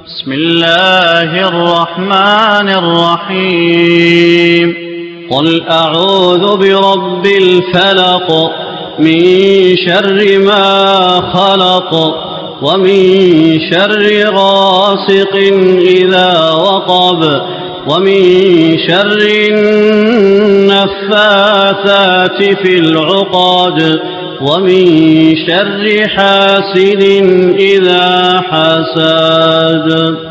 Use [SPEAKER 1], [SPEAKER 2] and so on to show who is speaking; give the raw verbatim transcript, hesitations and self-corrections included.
[SPEAKER 1] بسم الله الرحمن الرحيم قل أعوذ برب الفلق من شر ما خلق ومن شر غاسق إذا وقب ومن شر النفاثات في العقد ومن شر حاسد إذا حسد.